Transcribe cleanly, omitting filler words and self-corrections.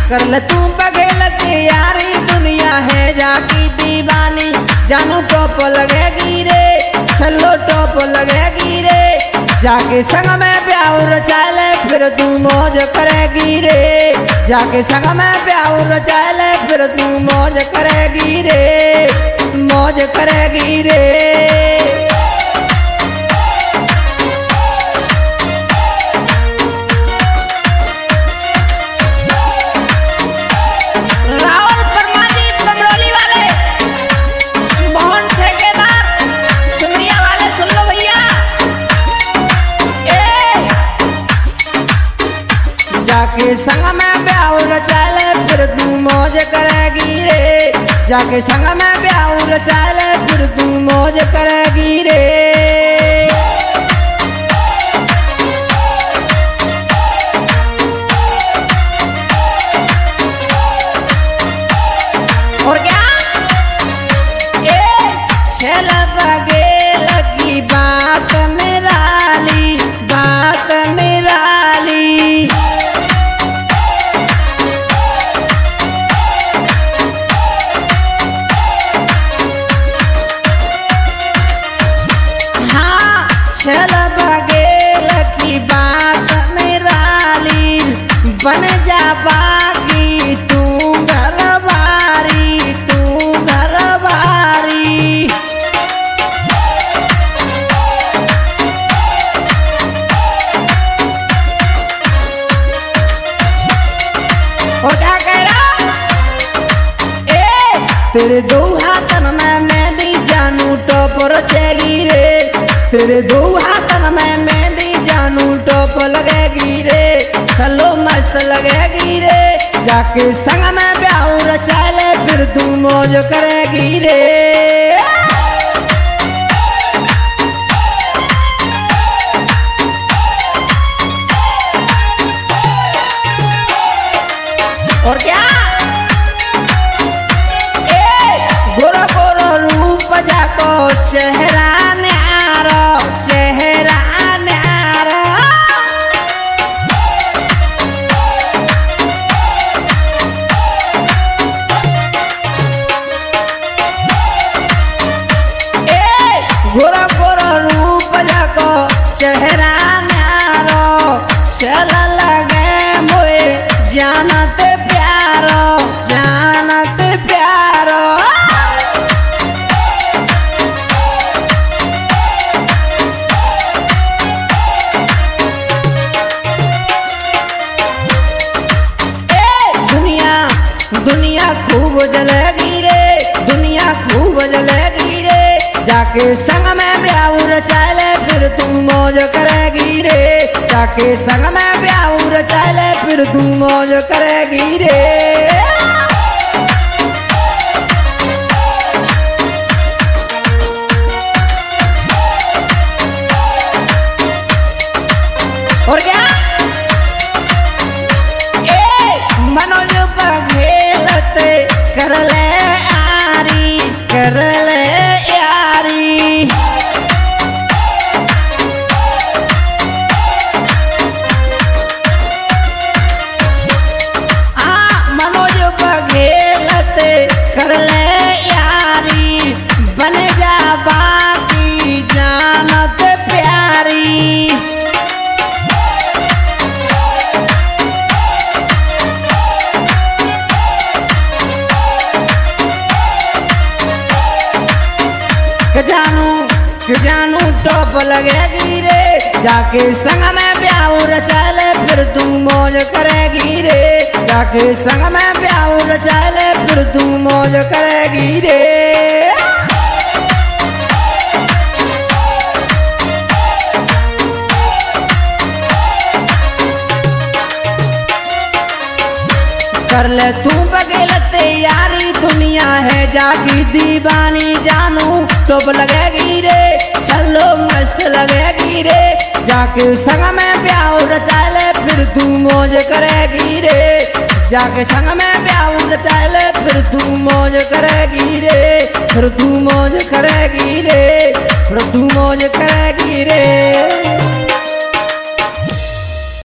कर ले तू बगेल के यारी दुनिया है जाकी दीवानी जानू टॉप लगेगी रे छल्लो टॉप लगेगी रे जाके संग में प्यार रचाले फिर तू मौज करेगी रे जाके संग में प्यार रचाले फिर तू मौज करेगी रे मौज करेगी रे। जाके संग में प्यार रचाले फिर तू मौज करेगी रे जाके संग में प्यार रचाले फिर तू मौज करेगी रे। और क्या छल बगेल की बात निराली बात निराली छल बगेल की बात निराली बन जा बागी तू घरवारी तू घरवारी। और क्या कह रहा तेरे दो हाथन में मेहंदी जानू टॉप रचेगी रे तेरे दो हाथन में मेहंदी जानू टॉप लगेगी रे चलो मस्त लगेगी रे जाके संग में प्यार रचाले फिर तू मौज करेगी रे। और क्या गोरा गोरा रूप जाको चेहरा न्यारो चेहरा न्यारो गोरा गोरा रूप जाको चेहरा न्यारो चल लगे मोए जानत प्यारो जानत प्यारो। दुनिया खूब जलेगी रे दुनिया खूब जलेगी रे जाके संग में प्यार रचाले फिर तू मौज करेगी रे जाके संग में प्यार रचाले फिर तू मौज करेगी रे। और क्या मनोज बघेलते कर ले यारी कर ले यारी। मनोज बघेलते कर ले यारी बन जा बाकी जानत प्यारी। जानू टॉप लगेगी रे जाके संग में प्यार रचाले फिर तू मौज करेगी रे जाके संग में प्यार रचाले फिर तू मौज करेगी रे। कर ले तू बगेल तैयारी दुनिया है जाकी दीवानी जानू टॉप लगेगी रे चलो मस्त लगेगी रे जाके संग में प्यार रचाले फिर तू मौज करेगी रे जाके संग में प्यार रचाले फिर तू मौज करेगी रे फिर तू मौज करेगी रे फिर तू मौज करेगी रे।